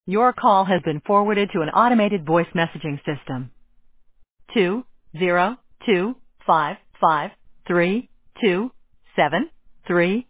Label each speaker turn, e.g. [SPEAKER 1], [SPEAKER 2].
[SPEAKER 1] Your call has been forwarded to an automated voice messaging system. 202553273